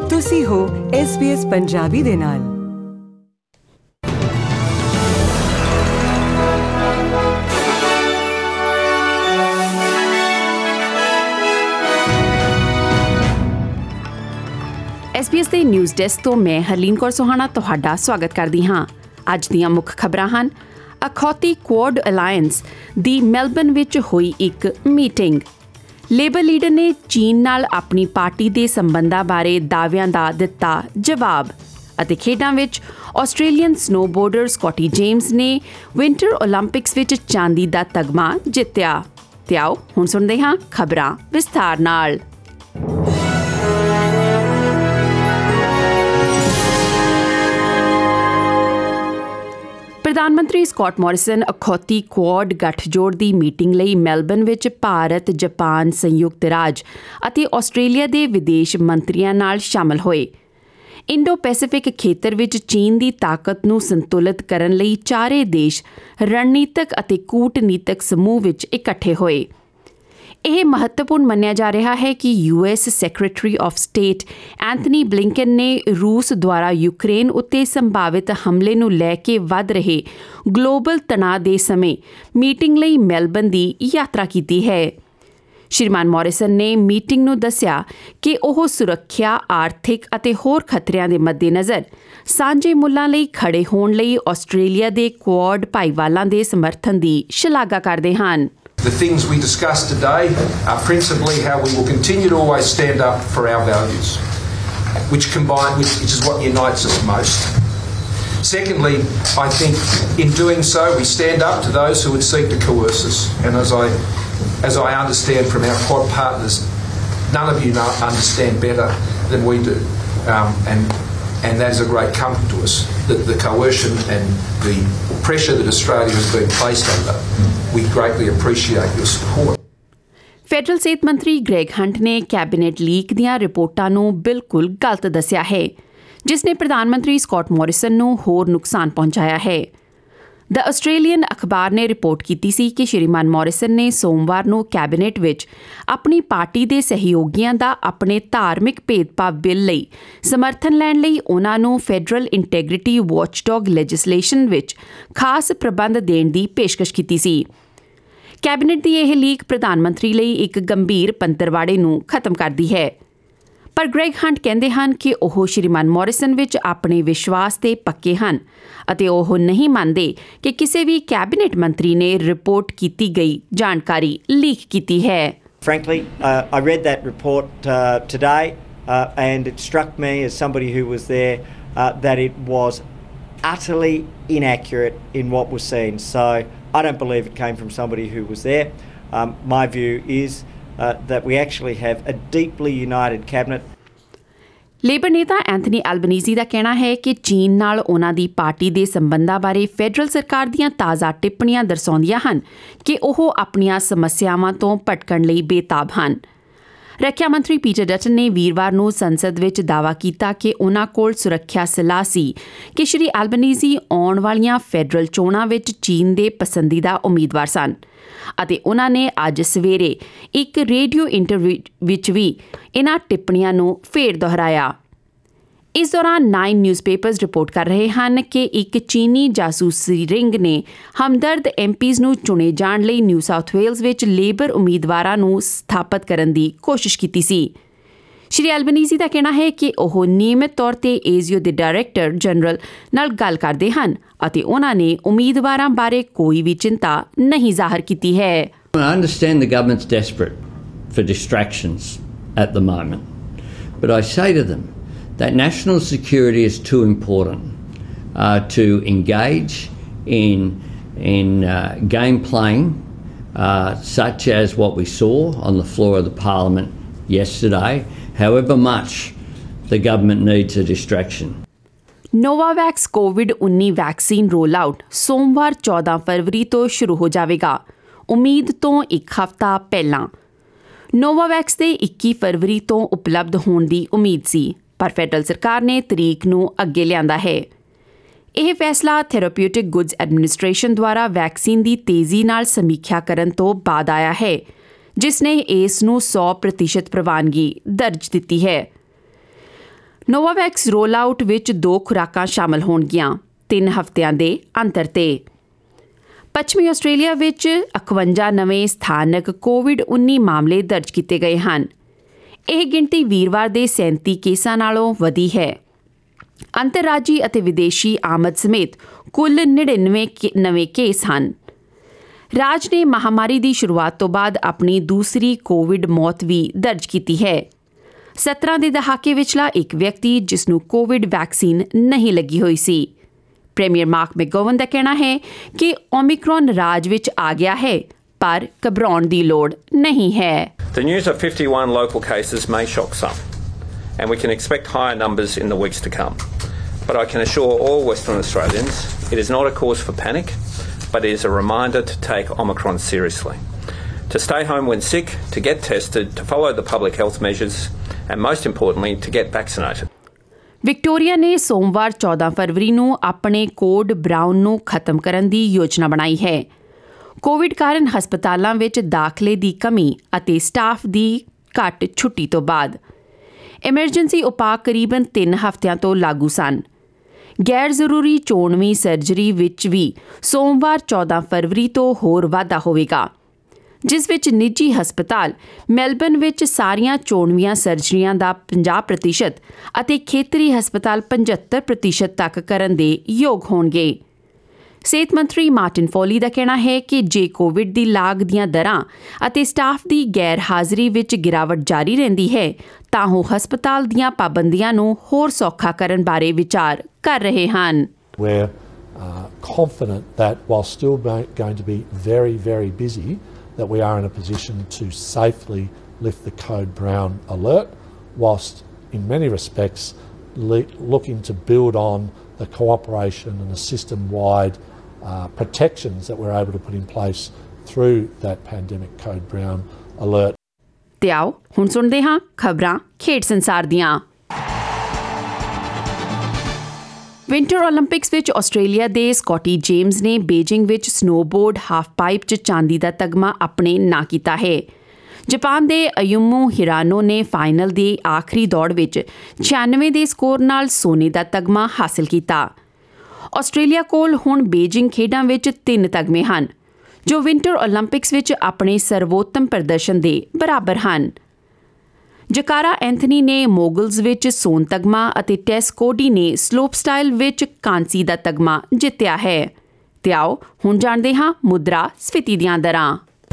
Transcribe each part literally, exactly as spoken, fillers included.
ਤੁਸੀਂ ਹੋ S B S Punjabi ਦੇ ਨਾਲ। ਐਸ ਬੀ ਐਸ ਦੇ ਨਿਊਜ਼ ਡੈਸਕ ਤੋਂ ਮੈਂ ਹਰਲੀਨ ਕੌਰ ਸੋਹਾਣਾ ਤੁਹਾਡਾ ਸਵਾਗਤ ਕਰਦੀ ਹਾਂ। ਅੱਜ ਦੀਆਂ ਮੁੱਖ ਖਬਰਾਂ ਹਨ। ਅਖੌਤੀ ਕੁਆਡ ਅਲਾਇੰਸ ਦੀ ਮੈਲਬਨ ਵਿੱਚ ਹੋਈ ਇੱਕ ਮੀਟਿੰਗ। ਲੇਬਰ ਲੀਡਰ ਨੇ ਚੀਨ ਨਾਲ ਆਪਣੀ ਪਾਰਟੀ ਦੇ ਸੰਬੰਧਾਂ ਬਾਰੇ ਦਾਅਵਿਆਂ ਦਾ ਦਿੱਤਾ ਜਵਾਬ। ਅਤੇ ਖੇਡਾਂ ਵਿੱਚ ਆਸਟ੍ਰੇਲੀਅਨ ਸਨੋਬੋਰਡਰ ਸਕੌਟੀ ਜੇਮਸ ਨੇ ਵਿੰਟਰ ਓਲੰਪਿਕਸ ਵਿੱਚ ਚਾਂਦੀ ਦਾ ਤਗਮਾ ਜਿੱਤਿਆ। ਤੇ ਆਓ ਹੁਣ ਸੁਣਦੇ ਹਾਂ ਖਬਰਾਂ ਵਿਸਥਾਰ ਨਾਲ। ਪ੍ਰਧਾਨ ਮੰਤਰੀ ਸਕਾਟ ਮੋਰਿਸਨ ਅਖੌਤੀ ਕੁਆਡ ਗੱਠਜੋੜ ਦੀ ਮੀਟਿੰਗ ਲਈ ਮੈਲਬਨ ਵਿੱਚ ਭਾਰਤ, ਜਾਪਾਨ, ਸੰਯੁਕਤ ਰਾਜ ਅਤੇ ਆਸਟ੍ਰੇਲੀਆ ਦੇ ਵਿਦੇਸ਼ ਮੰਤਰੀਆਂ ਨਾਲ ਸ਼ਾਮਲ ਹੋਏ। ਇੰਡੋ ਪੈਸੀਫਿਕ ਖੇਤਰ ਵਿੱਚ ਚੀਨ ਦੀ ਤਾਕਤ ਨੂੰ ਸੰਤੁਲਿਤ ਕਰਨ ਲਈ ਚਾਰੇ ਦੇਸ਼ ਰਣਨੀਤਕ ਅਤੇ ਕੂਟਨੀਤਕ ਸਮੂਹ ਵਿੱਚ ਇਕੱਠੇ ਹੋਏ। ਇਹ ਮਹੱਤਵਪੂਰਨ ਮੰਨਿਆ ਜਾ ਰਿਹਾ ਹੈ ਕਿ U S secretary of state Anthony Blinken ਨੇ ਰੂਸ ਦੁਆਰਾ ਯੂਕਰੇਨ ਉੱਤੇ ਸੰਭਾਵਿਤ ਹਮਲੇ ਨੂੰ ਲੈ ਕੇ ਵੱਧ ਰਹੇ ਗਲੋਬਲ ਤਣਾਅ ਦੇ ਸਮੇਂ ਮੀਟਿੰਗ ਲਈ ਮੈਲਬਨ ਦੀ ਯਾਤਰਾ ਕੀਤੀ ਹੈ। ਸ਼੍ਰੀਮਾਨ ਮੋਰਿਸਨ ਨੇ ਮੀਟਿੰਗ ਨੂੰ ਦੱਸਿਆ ਕਿ ਉਹ ਸੁਰੱਖਿਆ, ਆਰਥਿਕ ਅਤੇ ਹੋਰ ਖਤਰਿਆਂ ਦੇ ਮੱਦੇਨਜ਼ਰ ਸਾਂਝੇ ਮੁੱਲਾਂ ਲਈ ਖੜੇ ਹੋਣ ਲਈ ਆਸਟ੍ਰੇਲੀਆ ਦੇ ਕੁਆਡ ਭਾਈਵਾਲਾਂ ਦੇ ਸਮਰਥਨ ਦੀ ਸ਼ਲਾਘਾ ਕਰਦੇ ਹਨ। The things we discussed today are principally how we will continue to always stand up for our values, which combine, which, which is what unites us most. Secondly, I think in doing so we stand up to those who would seek to coerce us. And as I, as I understand from our Quad partners, none of you know, understand better than we do. Um, and And that is a great comfort to us, that the coercion and the pressure that Australia has been placed under, we greatly appreciate your support. Federal ਸਿਹਤ ਮੰਤਰੀ Greg Hunt ਨੇ cabinet leak ਦੀਆਂ ਰਿਪੋਰਟਾਂ ਨੂੰ ਬਿਲਕੁਲ ਗਲਤ ਦੱਸਿਆ ਹੈ, ਜਿਸ ਨੇ ਪ੍ਰਧਾਨ ਮੰਤਰੀ ਸਕਾਟ ਮੋਰਿਸਨ ਨੂੰ ਹੋਰ ਨੁਕਸਾਨ ਪਹੁੰਚਾਇਆ ਹੈ। ਦ ਆਸਟ੍ਰੇਲੀਅਨ ਅਖਬਾਰ ਨੇ ਰਿਪੋਰਟ ਕੀਤੀ ਸੀ ਕਿ ਸ਼੍ਰੀਮਾਨ ਮੋਰਿਸਨ ਨੇ ਸੋਮਵਾਰ ਨੂੰ ਕੈਬਨਿਟ ਵਿੱਚ ਆਪਣੀ ਪਾਰਟੀ ਦੇ ਸਹਿਯੋਗੀਆਂ ਦਾ ਆਪਣੇ ਧਾਰਮਿਕ ਭੇਦਭਾਵ ਬਿੱਲ ਲਈ ਸਮਰਥਨ ਲੈਣ ਲਈ ਉਨ੍ਹਾਂ ਨੂੰ ਫੈਡਰਲ ਇੰਟੈਗ੍ਰਿਟੀ ਵਾਚਡੌਗ ਲੈਜਿਸਲੇਸ਼ਨ ਵਿੱਚ ਖਾਸ ਪ੍ਰਬੰਧ ਦੇਣ ਦੀ ਪੇਸ਼ਕਸ਼ ਕੀਤੀ ਸੀ। ਕੈਬਨਿਟ ਦੀ ਇਹ ਲੀਕ ਪ੍ਰਧਾਨ ਮੰਤਰੀ ਲਈ ਇੱਕ ਗੰਭੀਰ ਪੰਤਰਵਾੜੇ ਨੂੰ ਖਤਮ ਕਰਦੀ ਹੈ। ਪਰ ਗ੍ਰੈਗ ਹੰਟ ਕਹਿੰਦੇ ਹਨ ਕਿ ਉਹ ਸ਼੍ਰੀਮਾਨ ਮੋਰਿਸਨ ਵਿੱਚ ਆਪਣੇ ਵਿਸ਼ਵਾਸ ਤੇ ਪੱਕੇ ਹਨ ਅਤੇ ਉਹ ਨਹੀਂ ਮੰਨਦੇ ਕਿ ਕਿਸੇ ਵੀ ਕੈਬਨਿਟ ਮੰਤਰੀ ਨੇ ਰਿਪੋਰਟ ਕੀਤੀ ਗਈ ਜਾਣਕਾਰੀ ਲੀਕ ਕੀਤੀ ਹੈ। Frankly, uh, I read that report uh, today uh, and it struck me as somebody who was there uh, that it was utterly inaccurate in what was seen. So I don't believe it came from somebody who was there. Um, my view is Uh, that we actually have a deeply united cabinet. Labor ਨੇਤਾ Anthony Albanese ਦਾ ਕਹਿਣਾ ਹੈ ਕਿ ਚੀਨ ਨਾਲ ਉਨ੍ਹਾਂ ਦੀ party ਦੇ ਸੰਬੰਧਾਂ ਬਾਰੇ ਫੈਡਰਲ ਸਰਕਾਰ ਦੀਆਂ ਤਾਜ਼ਾ ਟਿੱਪਣੀਆਂ ਦਰਸਾਉਂਦੀਆਂ ਹਨ ਕਿ ਉਹ ਆਪਣੀਆਂ ਸਮੱਸਿਆਵਾਂ ਤੋਂ ਭਟਕਣ ਲਈ ਬੇਤਾਬ ਹਨ। ਰੱਖਿਆ ਮੰਤਰੀ ਪੀਟਰ ਡਟਨ ਨੇ ਵੀਰਵਾਰ ਨੂੰ ਸੰਸਦ ਵਿੱਚ ਦਾਅਵਾ ਕੀਤਾ ਕਿ ਉਨ੍ਹਾਂ ਕੋਲ ਸੁਰੱਖਿਆ ਸਲਾਹ ਸੀ ਕਿ ਸ਼੍ਰੀ ਐਲਬਨੀਜ਼ੀ ਆਉਣ ਵਾਲੀਆਂ ਫੈਡਰਲ ਚੋਣਾਂ ਵਿੱਚ ਚੀਨ ਦੇ ਪਸੰਦੀਦਾ ਉਮੀਦਵਾਰ ਸਨ ਅਤੇ ਉਨ੍ਹਾਂ ਨੇ ਅੱਜ ਸਵੇਰੇ ਇੱਕ ਰੇਡੀਓ ਇੰਟਰਵਿਊ ਵਿੱਚ ਵੀ ਇਨ੍ਹਾਂ ਟਿੱਪਣੀਆਂ ਨੂੰ ਫੇਰ ਦੁਹਰਾਇਆ। ਇਸ ਦੌਰਾਨ ਨਾਈਨ ਨਿਊਜ਼ਪੇਪਰਸ ਰਿਪੋਰਟ ਕਰ ਰਹੇ ਹਨ ਕਿ ਇੱਕ ਚੀਨੀ ਜਾਸੂਸੀ ਰਿੰਗ ਨੇ ਹਮਦਰਦ ਐਮ ਪੀਜ਼ ਨੂੰ ਚੁਣੇ ਜਾਣ ਲਈ ਨਿਊ ਸਾਊਥ ਵੇਲਜ਼ ਵਿੱਚ ਲੇਬਰ ਉਮੀਦਵਾਰਾਂ ਨੂੰ ਸਥਾਪਿਤ ਕਰਨ ਦੀ ਕੋਸ਼ਿਸ਼ ਕੀਤੀ ਸੀ। ਸ਼੍ਰੀ ਐਲਬਨੀਜ਼ੀ ਦਾ ਕਹਿਣਾ ਹੈ ਕਿ ਉਹ ਨਿਯਮਿਤ ਤੌਰ ਤੇ ਏਜ਼ੀਓ ਦੇ ਡਾਇਰੈਕਟਰ ਜਨਰਲ ਨਾਲ ਗੱਲ ਕਰਦੇ ਹਨ ਅਤੇ ਉਨ੍ਹਾਂ ਨੇ ਉਮੀਦਵਾਰਾਂ ਬਾਰੇ ਕੋਈ ਵੀ ਚਿੰਤਾ ਨਹੀਂ ਜ਼ਾਹਰ ਕੀਤੀ ਹੈ। I understand the government's desperate for distractions at the moment, but I say to them that national security is too important uh, to engage in in uh, game playing uh, such as what we saw on the floor of the Parliament yesterday, however much the government needs a distraction. Novavax COVID ਉੱਨੀ vaccine roll out ਸੋਮਵਾਰ ਚੌਦਾਂ ਫਰਵਰੀ ਤੋਂ ਸ਼ੁਰੂ ਹੋ ਜਾਵੇਗਾ, ਉਮੀਦ ਤੋਂ ਇੱਕ ਹਫ਼ਤਾ ਪਹਿਲਾਂ। ਨੋਵਾਵੈਕਸ ਦੇ ਇੱਕੀ ਫਰਵਰੀ ਤੋਂ ਉਪਲਬਧ ਹੋਣ ਦੀ ਉਮੀਦ ਸੀ, ਪਰ ਫੈਡਰਲ ਸਰਕਾਰ ਨੇ ਤਰੀਕ ਨੂੰ ਅੱਗੇ ਲਿਆਂਦਾ ਹੈ। ਇਹ ਫੈਸਲਾ ਥੈਰੇਪਿਊਟਿਕ ਗੁੱਡਸ ਐਡਮਿਨਿਸਟ੍ਰੇਸ਼ਨ ਦੁਆਰਾ ਵੈਕਸੀਨ ਦੀ ਤੇਜ਼ੀ ਨਾਲ ਸਮੀਖਿਆ ਕਰਨ ਤੋਂ ਬਾਅਦ ਆਇਆ ਹੈ, ਜਿਸ ਨੇ ਇਸ ਨੂੰ ਸੌ ਪ੍ਰਤੀਸ਼ਤ ਪ੍ਰਵਾਨਗੀ ਦਰਜ ਦਿੱਤੀ ਹੈ। ਨੋਵਾਵੈਕਸ ਰੋਲ ਆਊਟ ਵਿੱਚ ਦੋ ਖੁਰਾਕਾਂ ਸ਼ਾਮਲ ਹੋਣਗੀਆਂ ਤਿੰਨ ਹਫ਼ਤਿਆਂ ਦੇ ਅੰਤਰ ਤੇ। ਪੱਛਮੀ ਆਸਟ੍ਰੇਲੀਆ ਵਿੱਚ ਇਕਵੰਜਾ ਨਵੇਂ ਸਥਾਨਕ ਕੋਵਿਡ ਉੱਨੀ ਮਾਮਲੇ ਦਰਜ ਕੀਤੇ ਗਏ ਹਨ। ਇਹ ਗਿਣਤੀ ਵੀਰਵਾਰ ਦੇ ਸੈਂਤੀ ਕੇਸਾਂ ਨਾਲੋਂ ਵਧੀ ਹੈ। ਅੰਤਰਰਾਜੀ ਅਤੇ ਵਿਦੇਸ਼ੀ ਆਮਦ ਸਮੇਤ ਕੁੱਲ ਨੜਿਨਵੇਂ ਨਵੇਂ ਕੇਸ ਹਨ। ਰਾਜ ਨੇ ਮਹਾਮਾਰੀ ਦੀ ਸ਼ੁਰੂਆਤ ਤੋਂ ਬਾਅਦ ਆਪਣੀ ਦੂਸਰੀ ਕੋਵਿਡ ਮੌਤ ਵੀ ਦਰਜ ਕੀਤੀ ਹੈ। ਸੱਤਰਾਂ ਦੇ ਦਹਾਕੇ ਵਿਚਲਾ ਇੱਕ ਵਿਅਕਤੀ ਜਿਸ ਨੂੰ ਕੋਵਿਡ ਵੈਕਸੀਨ ਨਹੀਂ ਲੱਗੀ ਹੋਈ ਸੀ। ਪ੍ਰੀਮੀਅਰ ਮਾਰਕ ਮੈਗੋਵਨ ਦਾ ਕਹਿਣਾ ਹੈ ਕਿ ਓਮਿਕਰੋਨ ਰਾਜ ਵਿੱਚ ਆ ਗਿਆ ਹੈ, ਪਰ ਘਬਰਾਉਣ ਦੀ ਲੋੜ ਨਹੀਂ ਹੈ। The news of fifty-one local cases may shock some, and we can expect higher numbers in the weeks to come. But I can assure all Western Australians it is not a cause for panic, but it is a reminder to take Omicron seriously, to stay home when sick, to get tested, to follow the public health measures, and most importantly, to get vaccinated. Victoria ਨੇ ਸੋਮਵਾਰ ਚੌਦਾਂ ਫਰਵਰੀ ਨੂੰ ਆਪਣੇ code brown ਨੂੰ ਖਤਮ ਕਰਨ ਦੀ ਯੋਜਨਾ ਬਣਾਈ ਹੈ। ਕੋਵਿਡ ਕਾਰਨ ਹਸਪਤਾਲਾਂ ਵਿੱਚ ਦਾਖਲੇ ਦੀ ਕਮੀ ਅਤੇ ਸਟਾਫ ਦੀ ਘੱਟ ਛੁੱਟੀ ਤੋਂ ਬਾਅਦ ਐਮਰਜੈਂਸੀ ਉਪਾਅ ਕਰੀਬਨ ਤਿੰਨ ਹਫ਼ਤਿਆਂ ਤੋਂ ਲਾਗੂ ਸਨ। ਗੈਰ ਜ਼ਰੂਰੀ ਚੋਣਵੀਂ ਸਰਜਰੀ ਵਿੱਚ ਵੀ ਸੋਮਵਾਰ ਚੌਦਾਂ ਫਰਵਰੀ ਤੋਂ ਹੋਰ ਵਾਧਾ ਹੋਵੇਗਾ, ਜਿਸ ਵਿੱਚ ਨਿੱਜੀ ਹਸਪਤਾਲ ਮੈਲਬਨ ਵਿੱਚ ਸਾਰੀਆਂ ਚੋਣਵੀਆਂ ਸਰਜਰੀਆਂ ਦਾ ਪੰਜਾਹ ਪ੍ਰਤੀਸ਼ਤ ਅਤੇ ਖੇਤਰੀ ਹਸਪਤਾਲ ਪਝੱਤਰ ਪ੍ਰਤੀਸ਼ਤ ਤੱਕ ਕਰਨ ਦੇ ਯੋਗ ਹੋਣਗੇ। ਸਿਹਤ ਮੰਤਰੀ ਮਾਰਟਿਨ ਫੋਲੀ ਦਾ ਕਹਿਣਾ ਹੈ ਕਿ ਜੇ ਕੋਵਿਡ ਦੀ ਲਾਗ ਦੀਆਂ ਦਰਾਂ ਅਤੇ ਸਟਾਫ ਦੀ ਗੈਰ ਹਾਜ਼ਰੀ ਵਿੱਚ ਗਿਰਾਵਟ ਜਾਰੀ ਰਹਿੰਦੀ ਹੈ ਤਾਂ ਉਹ ਹਸਪਤਾਲ ਦੀਆਂ ਪਾਬੰਦੀਆਂ ਨੂੰ ਹੋਰ ਸੌਖਾ ਕਰਨ ਬਾਰੇ ਵਿਚਾਰ ਕਰ ਰਹੇ ਹਨ। We're uh, confident that while still going to be very, very busy, that we are in a position to safely lift the Code Brown alert, whilst in many respects le- looking to build on the cooperation and the system-wide uh, protections that we're able to put in place through that pandemic Code Brown alert. ਤੇ ਆਓ ਹੁਣ ਸੁਣਦੇ ਹਾਂ ਖਬਰਾਂ ਖੇਡ ਸੰਸਾਰ ਦੀਆਂ। Winter Olympics ਵਿੱਚ ਆਸਟ੍ਰੇਲੀਆ ਦੇ ਸਕੌਟੀ ਜੇਮਸ ਨੇ ਬੀਜਿੰਗ ਵਿੱਚ ਸਨੋਬੋਰਡ ਹਾਫ ਪਾਈਪ 'ਚ ਚਾਂਦੀ ਦਾ ਤਗਮਾ ਆਪਣੇ ਨਾਂ ਕੀਤਾ ਹੈ। ਜਾਪਾਨ ਦੇ ਅਯੂਮੂ ਹਿਰਾਨੋ ਨੇ ਫਾਈਨਲ ਦੀ ਆਖਰੀ ਦੌੜ ਵਿੱਚ ਛਿਆਨਵੇਂ ਦੇ ਸਕੋਰ ਨਾਲ ਸੋਨੇ ਦਾ ਤਗਮਾ ਹਾਸਲ ਕੀਤਾ। ਆਸਟ੍ਰੇਲੀਆ ਕੋਲ ਹੁਣ ਬੀਜਿੰਗ ਖੇਡਾਂ ਵਿੱਚ ਤਿੰਨ ਤਗਮੇ ਹਨ, ਜੋ ਵਿੰਟਰ ਓਲੰਪਿਕਸ ਵਿੱਚ ਆਪਣੇ ਸਰਵੋਤਮ ਪ੍ਰਦਰਸ਼ਨ ਦੇ ਬਰਾਬਰ ਹਨ। ਜਕਾਰਾ ਐਂਥਨੀ ਨੇ ਮੋਗਲਜ਼ ਵਿੱਚ ਸੋਨ ਤਗਮਾ ਅਤੇ ਟੈਸ ਕੋਡੀ ਨੇ ਸਲੋਪ ਸਟਾਈਲ ਵਿੱਚ ਕਾਂਸੀ ਦਾ ਤਗਮਾ ਜਿੱਤਿਆ ਹੈ। ਤੇ ਆਓ ਹੁਣ ਜਾਣਦੇ ਹਾਂ ਮੁਦਰਾ ਸਫੀਤੀ ਦੀਆਂ ਦਰਾਂ।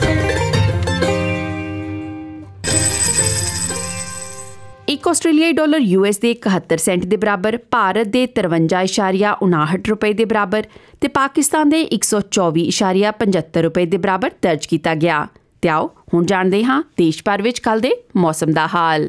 ਇੱਕ ਆਸਟ੍ਰੇਲੀਆਈ ਡਾਲਰ ਯੂ ਐਸ ਦੇ ਇਕਹੱਤਰ ਸੈਂਟ ਦੇ ਬਰਾਬਰ, ਭਾਰਤ ਦੇ ਤਰਵੰਜਾ ਇਸ਼ਾਰੀਆ ਉਨਾਹਠ ਰੁਪਏ ਦੇ ਬਰਾਬਰ ਤੇ ਪਾਕਿਸਤਾਨ ਦੇ ਇੱਕ ਸੌ ਚੌਵੀ ਇਸ਼ਾਰੀਆ ਪਝੱਤਰ ਰੁਪਏ ਦੇ ਬਰਾਬਰ ਦਰਜ ਕੀਤਾ ਗਿਆ। ਤੇ ਆਓ ਹੁਣ ਜਾਣਦੇ ਹਾਂ ਦੇਸ਼ ਭਰ ਵਿੱਚ ਕੱਲ੍ਹ ਦੇ ਮੌਸਮ ਦਾ ਹਾਲ।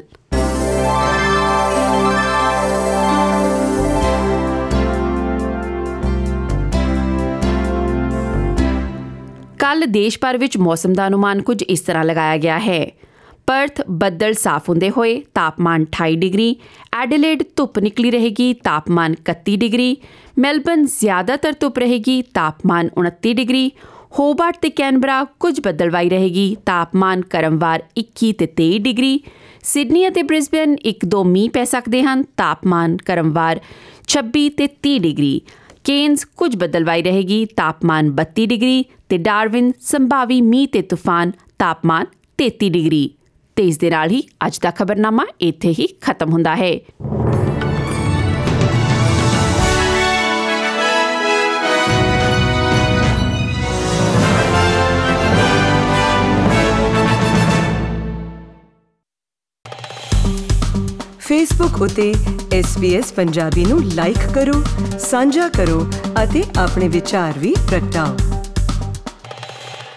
ਕੱਲ੍ਹ ਦੇਸ਼ ਭਰ ਵਿੱਚ ਮੌਸਮ ਦਾ ਅਨੁਮਾਨ ਕੁਝ ਇਸ ਤਰ੍ਹਾਂ ਲਗਾਇਆ ਗਿਆ ਹੈ। ਪਰਥ ਬੱਦਲ ਸਾਫ਼ ਹੁੰਦੇ ਹੋਏ, ਤਾਪਮਾਨ ਅਠਾਈ ਡਿਗਰੀ। ਐਡੀਲੇਡ ਧੁੱਪ ਨਿਕਲੀ ਰਹੇਗੀ, ਤਾਪਮਾਨ ਇਕੱਤੀ ਡਿਗਰੀ। ਮੈਲਬਨ ਜ਼ਿਆਦਾਤਰ ਧੁੱਪ ਰਹੇਗੀ, ਤਾਪਮਾਨ ਉਨੱਤੀ ਡਿਗਰੀ। ਹੋਬਾਰਟ ਤੇ ਕੈਨਬਰਾ ਕੁਝ ਬੱਦਲਵਾਈ ਰਹੇਗੀ, ਤਾਪਮਾਨ ਕ੍ਰਮਵਾਰ ਇੱਕੀ ਤੇ ਤੇਈ ਡਿਗਰੀ। ਸਿਡਨੀ ਅਤੇ ਬ੍ਰਿਸਬੇਨ ਇੱਕ ਦੋ ਮੀਂਹ ਪੈ ਸਕਦੇ ਹਨ, ਤਾਪਮਾਨ ਕ੍ਰਮਵਾਰ ਛੱਬੀ ਤੇ ਤੀਹ ਡਿਗਰੀ। ਕੇਨਜ਼ ਕੁਝ ਬੱਦਲਵਾਈ ਰਹੇਗੀ, ਤਾਪਮਾਨ ਬੱਤੀ ਡਿਗਰੀ ਤੇ ਡਾਰਵਿਨ ਸੰਭਾਵੀ ਮੀਂਹ ਤੇ ਤੂਫਾਨ, ਤਾਪਮਾਨ ਤੇਤੀ ਡਿਗਰੀ। ਤੇ ਇਸ ਦੇ ਨਾਲ ਹੀ ਅੱਜ ਦਾ ਖਬਰਨਾਮਾ ਇੱਥੇ ਹੀ ਖਤਮ ਹੁੰਦਾ ਹੈ। ਫੇਸਬੁੱਕ ਉਤੇ ਐਸ ਬੀ ਐਸ ਪੰਜਾਬੀ ਨੂੰ ਲਾਈਕ ਕਰੋ, ਸਾਂਝਾ ਕਰੋ ਅਤੇ ਆਪਣੇ ਵਿਚਾਰ ਵੀ ਪ੍ਰਗਟਾਓ।